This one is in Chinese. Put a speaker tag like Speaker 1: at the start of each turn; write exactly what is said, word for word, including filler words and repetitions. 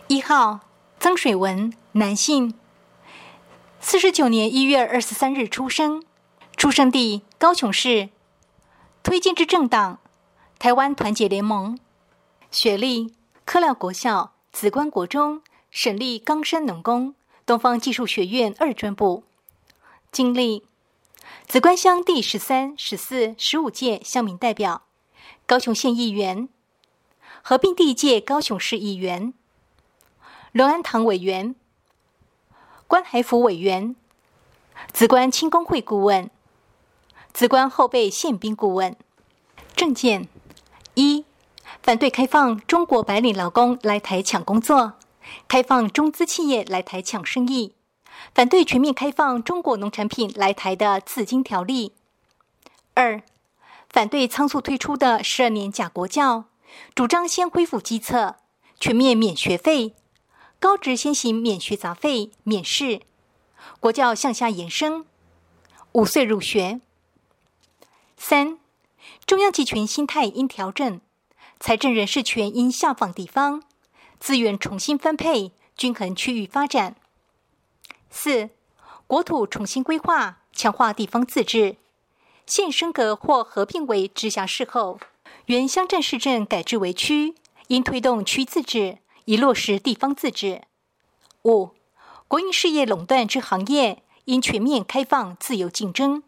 Speaker 1: 一号，曾水文，男性，四十九年一月二十三日出生，出生地高雄市，推荐之政党台湾团结联盟，学历科廖国校、紫关国中、省立冈山农工、东方技术学院二专部，经历紫关乡第十三、十四、十五届乡民代表，高雄县议员，合并第一届高雄市议员，龙安堂委员，关海府委员，紫关青工会顾问，紫关后备宪兵顾问。政见一，反对开放中国白领劳工来台抢工作，开放中资企业来台抢生意，反对全面开放中国农产品来台的刺经条例。二，反对仓促推出的十二年甲国教，主张先恢复基测，全面免学费，高职先行免学杂费、免试，国教向下延伸，五岁入学。三，中央集权心态应调整，财政人事权应下放地方，资源重新分配，均衡区域发展。四，国土重新规划，强化地方自治，县升格或合并为直辖市后，原乡镇市镇改制为区，应推动区自治，以落实地方自治。五，国营事业垄断之行业，应全面开放自由竞争。